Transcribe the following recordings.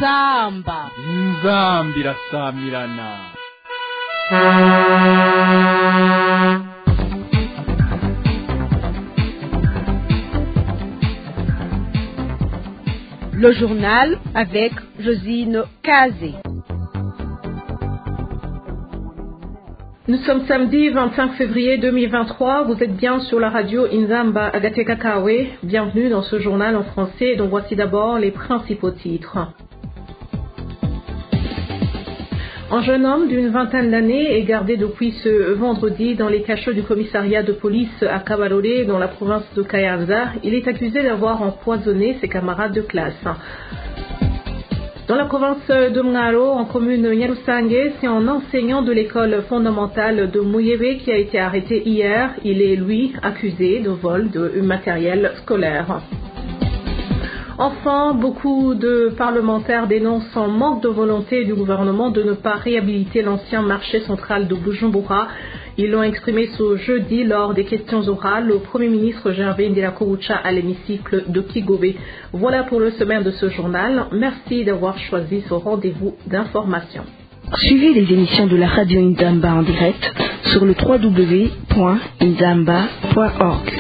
inzamba irasamirana. Le journal avec Josine Kazé. Nous sommes samedi 25 février 2023. Vous êtes bien sur la radio Inzamba Agateka Kawe. Bienvenue dans ce journal en français dont voici d'abord les principaux titres. Un jeune homme d'une vingtaine d'années est gardé depuis ce vendredi dans les cachots du commissariat de police à Kabarore, dans la province de Kayanza. Il est accusé d'avoir empoisonné ses camarades de classe. Dans la province de Mngaro, en commune Nyarusange, c'est un enseignant de l'école fondamentale de Muyebe qui a été arrêté hier. Il est, lui, accusé de vol de matériel scolaire. Enfin, beaucoup de parlementaires dénoncent un manque de volonté du gouvernement de ne pas réhabiliter l'ancien marché central de Bujumbura. Ils l'ont exprimé ce jeudi lors des questions orales au Premier ministre Gervais Ndirakobucha à l'hémicycle de Kigobe. Voilà pour le sommaire de ce journal. Merci d'avoir choisi ce rendez-vous d'information. Suivez les émissions de la radio Inzamba en direct sur le www.inzamba.org.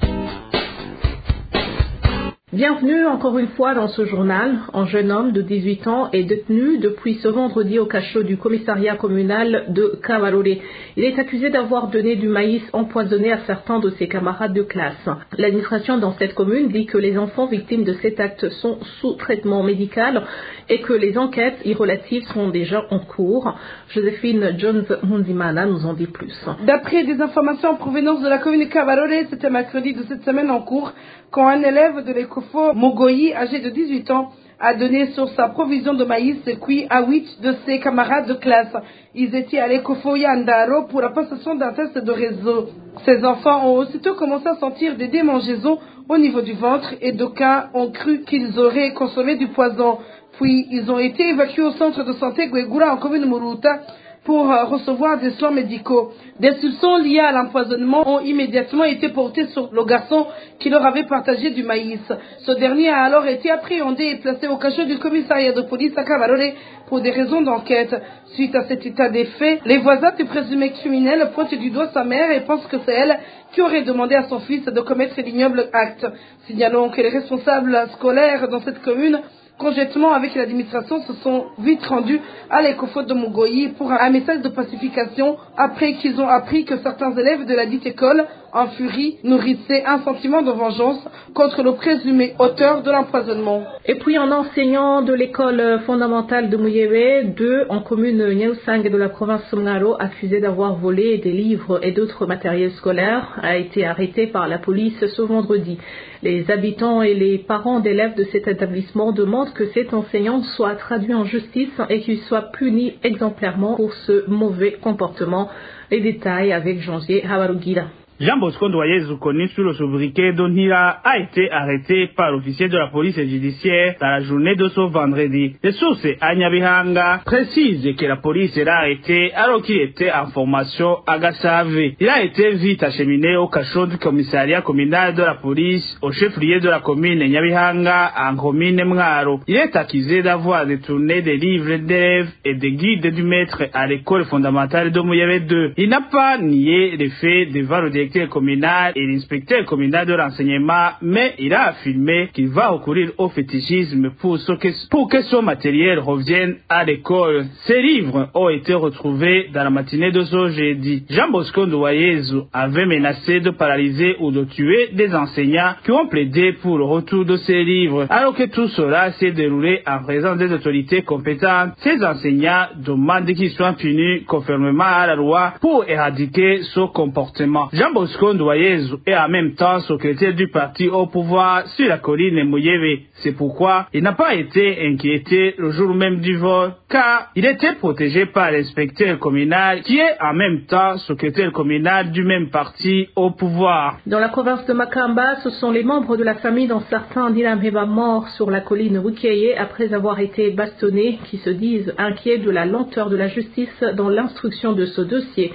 Bienvenue encore une fois dans ce journal. Un jeune homme de 18 ans est détenu depuis ce vendredi au cachot du commissariat communal de Kabarore. Il est accusé d'avoir donné du maïs empoisonné à certains de ses camarades de classe. L'administration dans cette commune dit que les enfants victimes de cet acte sont sous traitement médical et que les enquêtes y relatives sont déjà en cours. Joséphine Jones-Mundimana nous en dit plus. D'après des informations en provenance de la commune de Kabarore, c'était mercredi de cette semaine en cours quand un élève de l'Ecofo Mogoyi, âgé de 18 ans, a donné sur sa provision de maïs cuit à 8 de ses camarades de classe. Ils étaient à l'Ecofo Yandaro pour la passation d'un test de réseau. Ces enfants ont aussitôt commencé à sentir des démangeaisons au niveau du ventre et d'aucuns ont cru qu'ils auraient consommé du poison. Puis ils ont été évacués au centre de santé Guegura en commune Muruta pour recevoir des soins médicaux. Des soupçons liés à l'empoisonnement ont immédiatement été portés sur le garçon qui leur avait partagé du maïs. Ce dernier a alors été appréhendé et placé au cachot du commissariat de police à Kabarore pour des raisons d'enquête. Suite à cet état des faits, les voisins du présumé criminel pointent du doigt sa mère et pensent que c'est elle qui aurait demandé à son fils de commettre l'ignoble acte. Signalons que les responsables scolaires dans cette commune, conjointement avec l'administration, se sont vite rendus à l'Ecofo de Mugoyi pour un message de pacification après qu'ils ont appris que certains élèves de la dite école, en furie, nourrissaient un sentiment de vengeance contre le présumé auteur de l'empoisonnement. Et puis un enseignant de l'école fondamentale de Muyebe, 2 en commune Nyarusange de la province de Mngaro, accusé d'avoir volé des livres et d'autres matériels scolaires, a été arrêté par la police ce vendredi. Les habitants et les parents d'élèves de cet établissement demandent que cet enseignant soit traduit en justice et qu'il soit puni exemplairement pour ce mauvais comportement. Les détails avec Janvier Habarugira. Jean Bosco Ndoyezu, connu sous le sobriquet d'Onira, a été arrêté par l'officier de la police judiciaire dans la journée de ce vendredi. Les sources à Nyabihanga précisent que la police l'a arrêté alors qu'il était en formation à Gassave. Il a été vite acheminé au cachot du commissariat communal de la police au chef-lieu de la commune Nyabihanga en commune Mngaro. Il est accusé d'avoir détourné des livres d'élèves et des guides du maître à l'école fondamentale de Muyebe 2. Il n'a pas nié les faits devant le directeur communal et l'inspecteur communal de renseignement, mais il a affirmé qu'il va recourir au fétichisme pour que son matériel revienne à l'école. Ces livres ont été retrouvés dans la matinée de ce jeudi. Jean Bosco Ndoyezu avait menacé de paralyser ou de tuer des enseignants qui ont plaidé pour le retour de ces livres. Alors que tout cela s'est déroulé en présence des autorités compétentes, ces enseignants demandent qu'ils soient punis conformément à la loi pour éradiquer ce comportement. Jean Bosco Ndoyezu est en même temps secrétaire du parti au pouvoir sur la colline Muyebe. C'est pourquoi il n'a pas été inquiété le jour même du vol, car il était protégé par l'inspecteur communal qui est en même temps secrétaire communal du même parti au pouvoir. Dans la province de Makamba, ce sont les membres de la famille d'un certain Dylan Heba mort sur la colline Wukeye après avoir été bastonnés qui se disent inquiets de la lenteur de la justice dans l'instruction de ce dossier.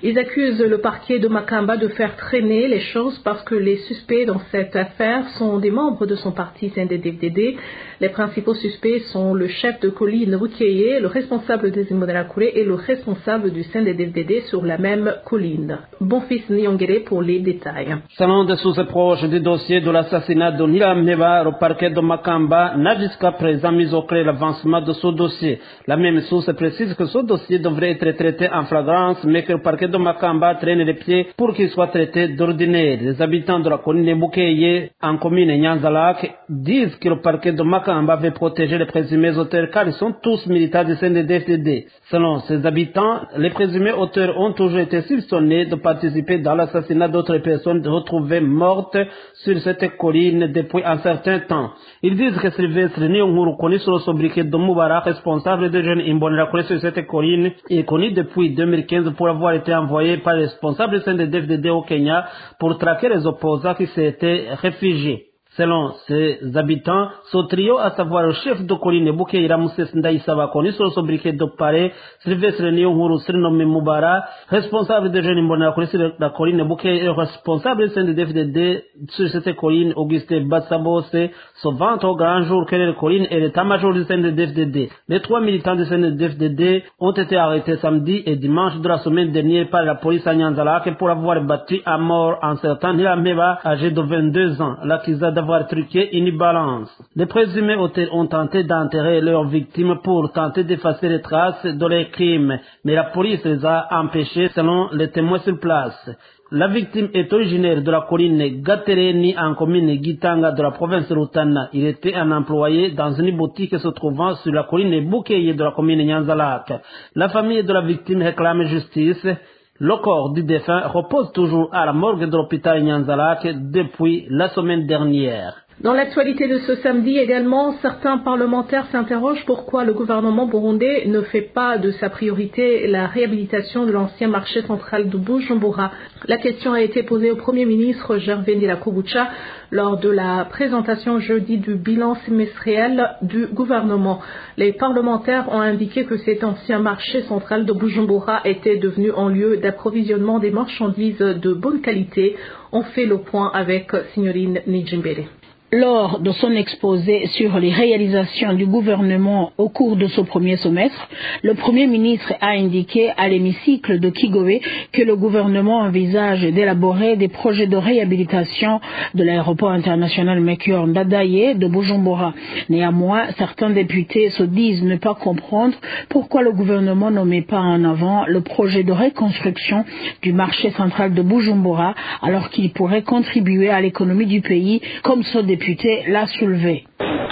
Ils accusent le parquet de Makamba de faire traîner les choses parce que les suspects dans cette affaire sont des membres de son parti CNDD-FDD. Les principaux suspects sont le chef de colline Bukeye, le responsable des Imbonerakure et le responsable du CNDD-FDD sur la même colline. Bonfils Nyongere pour les détails. Selon des sources proches du dossier de l'assassinat de Nilamneba, le parquet de Makamba n'a jusqu'à présent mis au clair l'avancement de ce dossier. La même source précise que ce dossier devrait être traité en flagrance, mais que le parquet de Makamba traîne les pieds pour qu'il soit traité d'ordinaire. Les habitants de la colline Bukeye, en commune Nyanzalak, disent que le parquet de Makamba veut protéger les présumés auteurs car ils sont tous militants du CNDD-FDD. Selon ces habitants, les présumés auteurs ont toujours été soupçonnés de participer dans l'assassinat d'autres personnes retrouvées mortes sur cette colline depuis un certain temps. Ils disent que Sylvestre Nyonguru, connu sur le sobriquet de Moubara, responsable de jeunes Imbonerakure sur cette colline, est connu depuis 2015 pour avoir été envoyé par les responsables du CNDD-FDD au Kenya pour traquer les opposants qui s'étaient réfugiés. Selon ses habitants, ce trio, à savoir le chef de colline Bukeye Ramses Ndaïsaba, connu sur le sobriquet de Paré, Sylvestre Nyonguru, surnommé Moubara, responsable de jeunes Imbonerakure sur la colline Bukeye et responsable du CNDD-FDD sur cette colline, Augustin Batsabose, se vantent au grand jour que les collines et l'état-major du CNDD-FDD. Les 3 militants du CNDD-FDD ont été arrêtés samedi et dimanche de la semaine dernière par la police à Nyanzalak pour avoir battu à mort un certain Nilamneba, âgé de 22 ans, l'accusé d'avoir truqué une balance. Les présumés auteurs ont tenté d'enterrer leurs victimes pour tenter d'effacer les traces de leurs crimes, mais la police les a empêchés selon les témoins sur place. La victime est originaire de la colline Gatereni en commune Gitanga de la province de Rutana. Il était un employé dans une boutique se trouvant sur la colline Bukeye de la commune Nyanzalak. La famille de la victime réclame justice. Le corps du défunt repose toujours à la morgue de l'hôpital Nyanzalak depuis la semaine dernière. Dans l'actualité de ce samedi également, certains parlementaires s'interrogent pourquoi le gouvernement burundais ne fait pas de sa priorité la réhabilitation de l'ancien marché central de Bujumbura. La question a été posée au Premier ministre Gervais Ndirakobucha lors de la présentation jeudi du bilan semestriel du gouvernement. Les parlementaires ont indiqué que cet ancien marché central de Bujumbura était devenu un lieu d'approvisionnement des marchandises de bonne qualité. On fait le point avec Signorine Nijimbere. Lors de son exposé sur les réalisations du gouvernement au cours de ce premier semestre, le Premier ministre a indiqué à l'hémicycle de Kigobe que le gouvernement envisage d'élaborer des projets de réhabilitation de l'aéroport international Melchior Ndadaye de Bujumbura. Néanmoins, certains députés se disent ne pas comprendre pourquoi le gouvernement ne met pas en avant le projet de reconstruction du marché central de Bujumbura alors qu'il pourrait contribuer à l'économie du pays comme ce député l'a soulevé.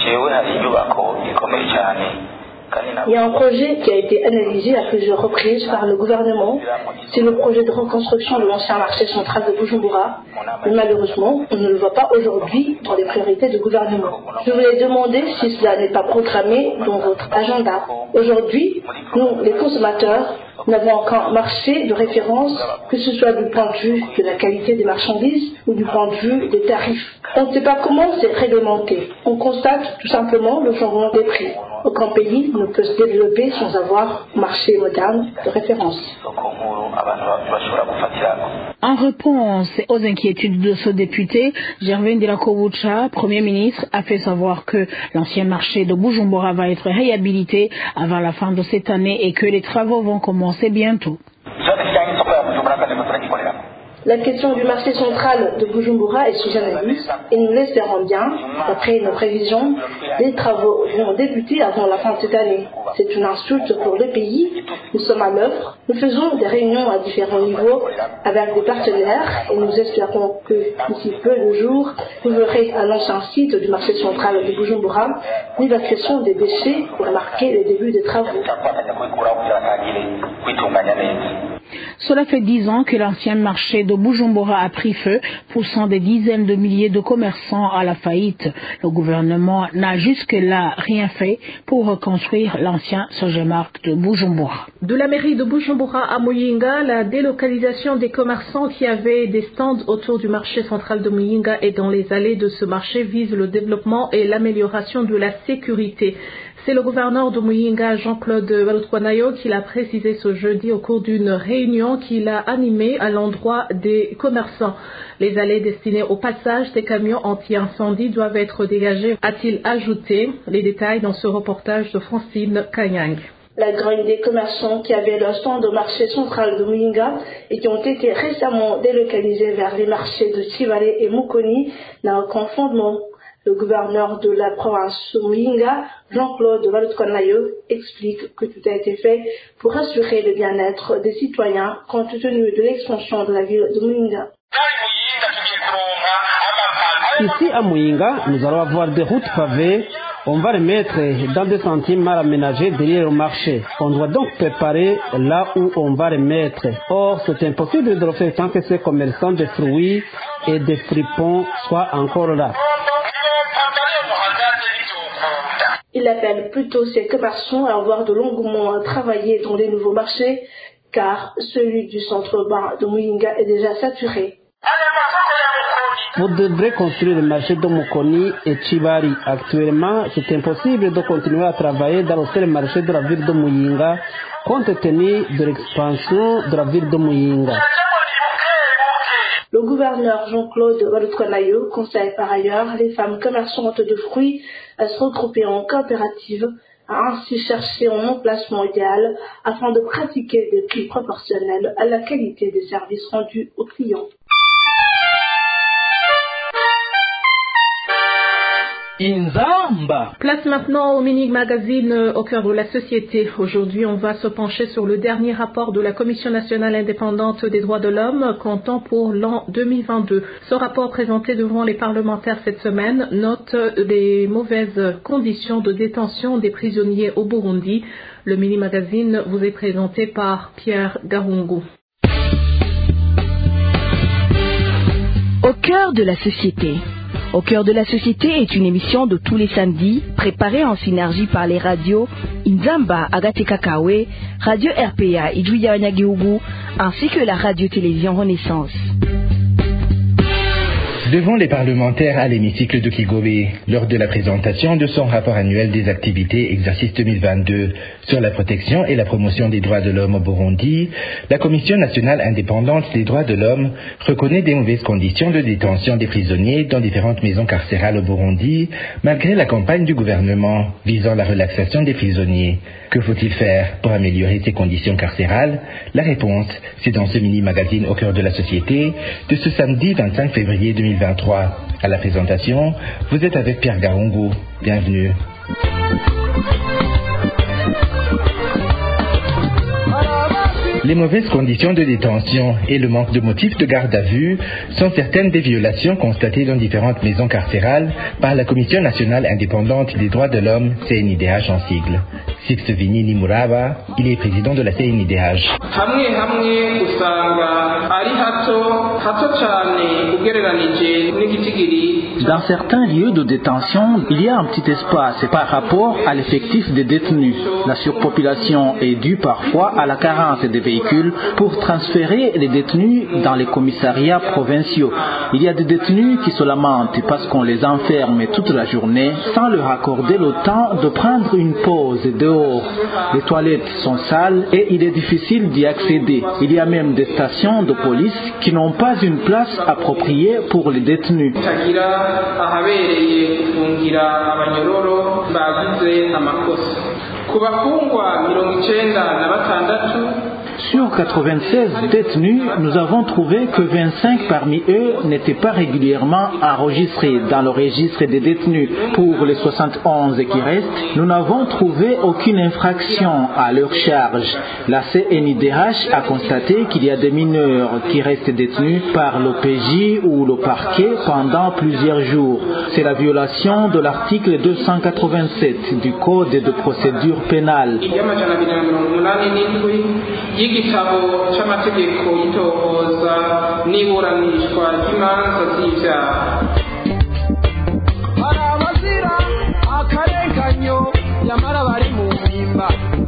Il y a un projet qui a été analysé à plusieurs reprises par le gouvernement. C'est le projet de reconstruction de l'ancien marché central de Bujumbura. Mais malheureusement, on ne le voit pas aujourd'hui dans les priorités du gouvernement. Je voulais demander si cela n'est pas programmé dans votre agenda. Aujourd'hui, nous, les consommateurs, n'avons aucun marché de référence, que ce soit du point de vue de la qualité des marchandises ou du point de vue des tarifs. On ne sait pas comment c'est réglementé. On constate tout simplement le changement des prix. Aucun pays ne peut se développer sans avoir un marché moderne de référence. En réponse aux inquiétudes de ce député, Gervais Ndirakobucha, Premier ministre, a fait savoir que l'ancien marché de Bujumbura va être réhabilité avant la fin de cette année et que les travaux vont commencer bientôt. La question du marché central de Bujumbura est sous analyse et nous l'espérons bien, d'après nos prévisions, les travaux vont débuter avant la fin de cette année. C'est une insulte pour le pays. Nous sommes à l'œuvre. Nous faisons des réunions à différents niveaux avec des partenaires et nous espérons que d'ici peu de jours, vous verrez à l'ancien site du marché central de Bujumbura l'évacuation des déchets pour marquer le début des travaux. Cela fait 10 ans que l'ancien marché de Bujumbura a pris feu, poussant des dizaines de milliers de commerçants à la faillite. Le gouvernement n'a jusque-là rien fait pour reconstruire l'ancien Sogemark de Bujumbura. De la mairie de Bujumbura à Muyinga, la délocalisation des commerçants qui avaient des stands autour du marché central de Muyinga et dans les allées de ce marché vise le développement et l'amélioration de la sécurité. C'est le gouverneur de Muyinga, Jean-Claude Balutwanayo, qui l'a précisé ce jeudi au cours d'une réunion qu'il a animée à l'endroit des commerçants. Les allées destinées au passage des camions anti-incendie doivent être dégagées, a-t-il ajouté. Les détails dans ce reportage de Francine Kanyang. La grogne des commerçants qui avaient leur stand au marché central de Muyinga et qui ont été récemment délocalisés vers les marchés de Chivale et Mukoni n'a aucun fondement. Le gouverneur de la province de Muyinga, Jean-Claude Balutwanayo, explique que tout a été fait pour assurer le bien-être des citoyens compte tenu de l'expansion de la ville de Muyinga. Ici à Muyinga, nous allons avoir des routes pavées. On va les mettre dans des sentiers mal aménagés derrière le marché. On doit donc préparer là où on va les mettre. Or, c'est impossible de le faire tant que ces commerçants de fruits et de fripons soient encore là. Il appelle plutôt ces commerçants à avoir de longs mois à travailler dans les nouveaux marchés, car celui du centre urbain de Muyinga est déjà saturé. Vous devrez construire le marché de Mukoni et Chibari. Actuellement, c'est impossible de continuer à travailler dans le seul marché de la ville de Muyinga, compte tenu de l'expansion de la ville de Muyinga. Le gouverneur Jean-Claude Balutwanayo conseille par ailleurs les femmes commerçantes de fruits à se regrouper en coopérative, à ainsi chercher un emplacement idéal afin de pratiquer des prix proportionnels à la qualité des services rendus aux clients. Inzamba. Place maintenant au mini-magazine au cœur de la société. Aujourd'hui, on va se pencher sur le dernier rapport de la Commission nationale indépendante des droits de l'homme comptant pour l'an 2022. Ce rapport présenté devant les parlementaires cette semaine note les mauvaises conditions de détention des prisonniers au Burundi. Le mini-magazine vous est présenté par Pierre Garungu. Au cœur de la société. Au cœur de la société est une émission de tous les samedis, préparée en synergie par les radios Inzamba Agate Kakawe, Radio RPA Ijuya Onyagihugu, ainsi que la radio-télévision Renaissance. Devant les parlementaires à l'hémicycle de Kigobe, lors de la présentation de son rapport annuel des activités exercice 2022 sur la protection et la promotion des droits de l'homme au Burundi, la Commission nationale indépendante des droits de l'homme reconnaît des mauvaises conditions de détention des prisonniers dans différentes maisons carcérales au Burundi, malgré la campagne du gouvernement visant la relaxation des prisonniers. Que faut-il faire pour améliorer ces conditions carcérales? La réponse, c'est dans ce mini-magazine au cœur de la société de ce samedi 25 février 2023. À la présentation, vous êtes avec Pierre Garungu. Bienvenue. Les mauvaises conditions de détention et le manque de motifs de garde à vue sont certaines des violations constatées dans différentes maisons carcérales par la Commission nationale indépendante des droits de l'homme, CNIDH en sigle. Sixte Vinini Muraba, il est président de la CNIDH. Dans certains lieux de détention, il y a un petit espace par rapport à l'effectif des détenus. La surpopulation est due parfois à la carence des véhicules pour transférer les détenus dans les commissariats provinciaux. Il y a des détenus qui se lamentent parce qu'on les enferme toute la journée sans leur accorder le temps de prendre une pause dehors. Les toilettes sont sales et il est difficile d'y accéder. Il y a même des stations de police qui n'ont pas une place appropriée pour les détenus. Sur 96 détenus, nous avons trouvé que 25 parmi eux n'étaient pas régulièrement enregistrés dans le registre des détenus. Pour les 71 qui restent, nous n'avons trouvé aucune infraction à leur charge. La CNIDH a constaté qu'il y a des mineurs qui restent détenus par l'OPJ ou le parquet pendant plusieurs jours. C'est la violation de l'article 287 du Code de procédure pénale. y'igitabo cy'amategeko y'itohoza n'iburanishwa ry'imanza z'ibyaha. Hari abazira akarenganyo nyamara bari mu mpimba,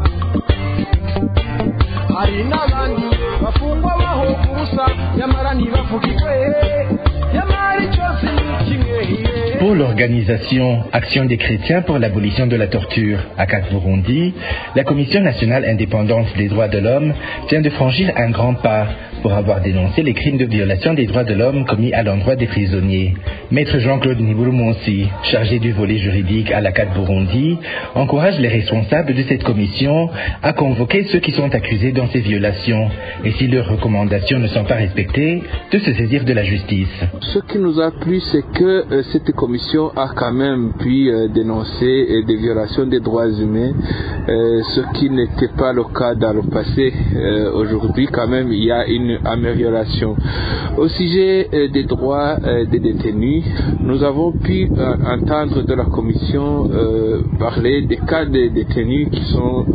hari n'abandi bafungwa bahoga ubusa nyamara ntibavugirwe, nyamara icyo si kimwe. pour l'organisation Action des chrétiens pour l'abolition de la torture à Burundi, la Commission nationale indépendante des droits de l'homme vient de franchir un grand pas pour avoir dénoncé les crimes de violation des droits de l'homme commis à l'endroit des prisonniers. Maître Jean-Claude Niburumonsi, chargé du volet juridique à la Burundi, encourage les responsables de cette commission à convoquer ceux qui sont accusés dans ces violations et si leurs recommandations ne sont pas respectées, de se saisir de la justice. Ce qui nous a plu, c'est que cette commission a quand même pu dénoncer des violations des droits humains, ce qui n'était pas le cas dans le passé. Aujourd'hui, quand même, il y a une amélioration. Au sujet des droits des détenus, nous avons pu entendre de la commission parler des cas de détenus qui sont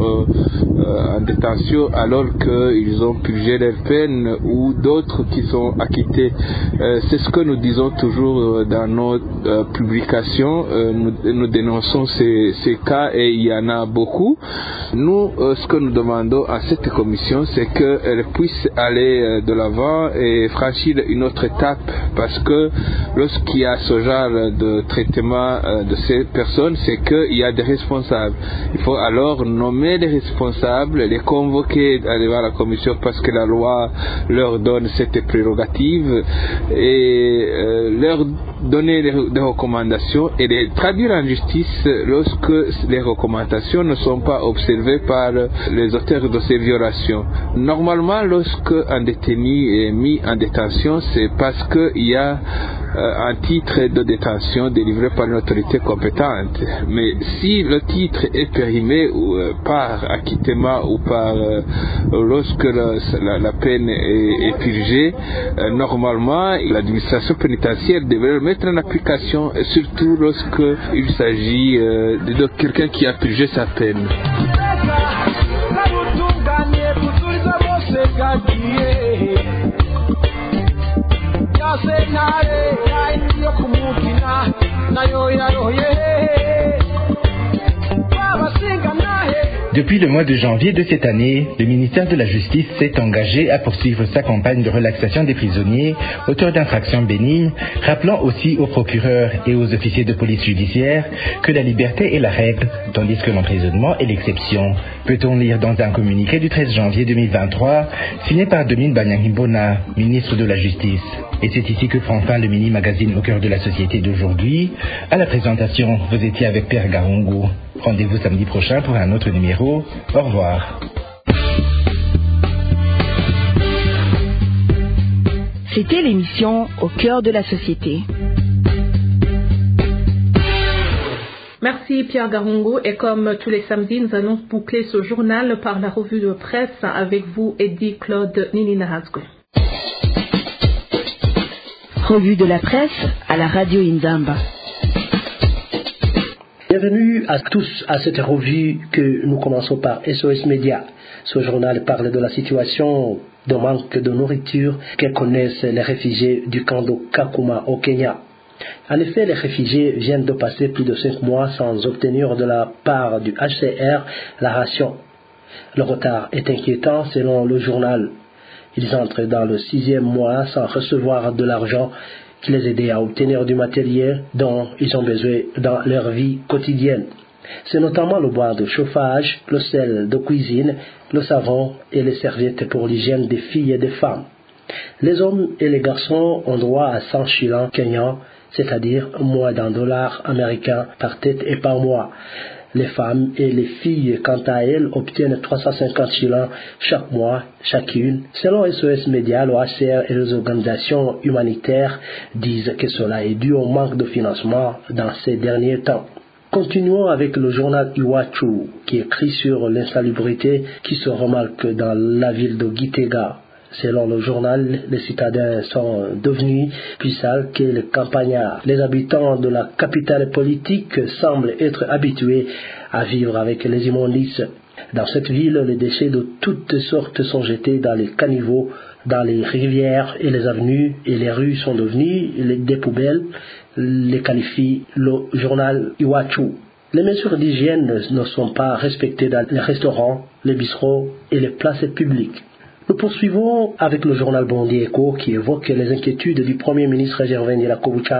en détention alors qu'ils ont purgé leur peine ou d'autres qui sont acquittés. C'est ce que nous disons toujours dans nos publications. Nous dénonçons ces cas et il y en a beaucoup. Nous, ce que nous demandons à cette commission, c'est qu'elle puisse aller de l'avant et franchir une autre étape, parce que lorsqu'il y a ce genre de traitement de ces personnes, c'est qu'il y a des responsables. Il faut alors nommer les responsables, les convoquer devant la commission parce que la loi leur donne cette prérogative et leur donner des recommandations et les traduire en justice lorsque les recommandations ne sont pas observées par les auteurs de ces violations. Normalement, lorsque un détenu est mis en détention, c'est parce qu'il y a un titre de détention délivré par une autorité compétente. Mais si le titre est périmé par acquittement ou par lorsque la peine est purgée, normalement l'administration pénitentiaire devrait le mettre en application, et surtout lorsque il s'agit de quelqu'un qui a purgé sa peine. Depuis le mois de janvier de cette année, le ministère de la Justice s'est engagé à poursuivre sa campagne de relaxation des prisonniers auteurs d'infractions bénignes, rappelant aussi aux procureurs et aux officiers de police judiciaire que la liberté est la règle, tandis que l'emprisonnement est l'exception. Peut-on lire dans un communiqué du 13 janvier 2023, signé par Domine Banyangimbona, ministre de la Justice. Et c'est ici que prend fin le mini-magazine au cœur de la société d'aujourd'hui. À la présentation, vous étiez avec Pierre Garungu. Rendez-vous samedi prochain pour un autre numéro. Au revoir. C'était l'émission Au cœur de la société. Merci Pierre Garungu, et comme tous les samedis, nous allons boucler ce journal par la revue de presse avec vous, Eddie Claude Nininahazgue. Revue de la presse à la radio Inzamba. Bienvenue à tous à cette revue que nous commençons par SOS Média. Ce journal parle de la situation de manque de nourriture que connaissent les réfugiés du camp de Kakuma au Kenya. En effet, les réfugiés viennent de passer plus de 5 mois sans obtenir de la part du HCR la ration. Le retard est inquiétant selon le journal. Ils entrent dans le 6e mois sans recevoir de l'argent qui les aidait à obtenir du matériel dont ils ont besoin dans leur vie quotidienne. C'est notamment le bois de chauffage, le sel de cuisine, le savon et les serviettes pour l'hygiène des filles et des femmes. Les hommes et les garçons ont droit à 100 shillings kenyans, c'est-à-dire moins $1 américain par tête et par mois. Les femmes et les filles, quant à elles, obtiennent 350 shillings chaque mois, chacune. Selon SOS Média, le HCR et les organisations humanitaires disent que cela est dû au manque de financement dans ces derniers temps. Continuons avec le journal Iwachu, qui écrit sur l'insalubrité qui se remarque dans la ville de Gitega. Selon le journal, les citadins sont devenus plus sales que les campagnards. Les habitants de la capitale politique semblent être habitués à vivre avec les immondices. Dans cette ville, les déchets de toutes sortes sont jetés dans les caniveaux, dans les rivières et les avenues, et les rues sont devenues des poubelles, les qualifie le journal Iwachu. Les mesures d'hygiène ne sont pas respectées dans les restaurants, les bistrots et les places publiques. Nous poursuivons avec le journal Burundi Echo qui évoque les inquiétudes du Premier ministre Gervais Ndirakobucha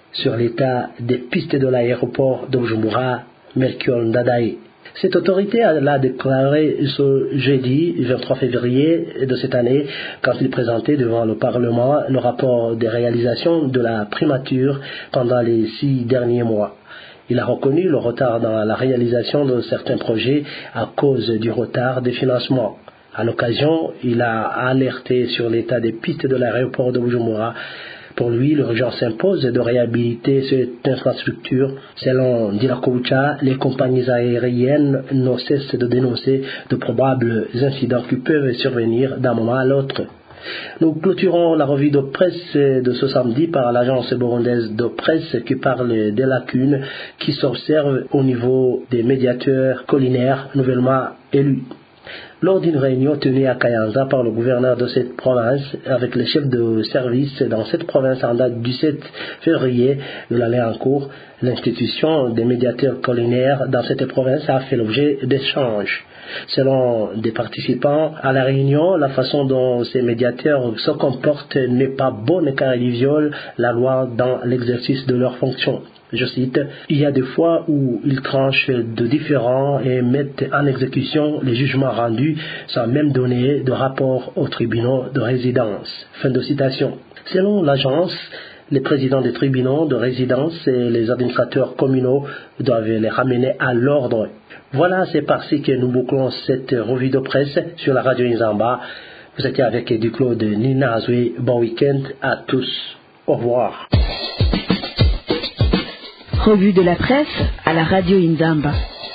sur l'état des pistes de l'aéroport de Bujumbura, Melchior Ndadaye. Cette autorité l'a déclaré ce jeudi 23 février de cette année quand il présentait devant le Parlement le rapport des réalisations de la primature pendant les 6 derniers mois. Il a reconnu le retard dans la réalisation de certains projets à cause du retard des financements. À l'occasion, il a alerté sur l'état des pistes de l'aéroport de Bujumbura. Pour lui, l'urgence s'impose de réhabiliter cette infrastructure. Selon Dilakoucha, les compagnies aériennes ne cessent de dénoncer de probables incidents qui peuvent survenir d'un moment à l'autre. Nous clôturons la revue de presse de ce samedi par l'agence burundaise de presse qui parle des lacunes qui s'observent au niveau des médiateurs collinaires nouvellement élus. Lors d'une réunion tenue à Kayanza par le gouverneur de cette province avec les chefs de service dans cette province en date du 7 février de l'année en cours, l'institution des médiateurs collinaires dans cette province a fait l'objet d'échanges. Selon des participants à la réunion, la façon dont ces médiateurs se comportent n'est pas bonne car ils violent la loi dans l'exercice de leurs fonctions. Je cite, « Il y a des fois où ils tranchent de différents et mettent en exécution les jugements rendus sans même donner de rapport aux tribunaux de résidence. » Fin de citation. Selon l'agence, les présidents des tribunaux de résidence et les administrateurs communaux doivent les ramener à l'ordre. Voilà, c'est par-ci que nous bouclons cette revue de presse sur la radio Inzamba. Vous étiez avec Duclos de Nina Azoui. Bon week-end à tous. Au revoir. Revue de la presse à la radio Inzamba.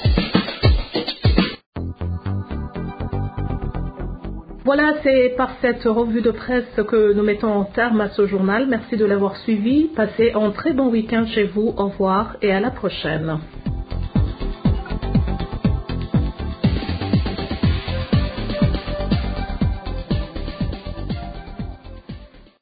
Voilà, c'est par cette revue de presse que nous mettons terme à ce journal. Merci de l'avoir suivi. Passez un très bon week-end chez vous. Au revoir et à la prochaine.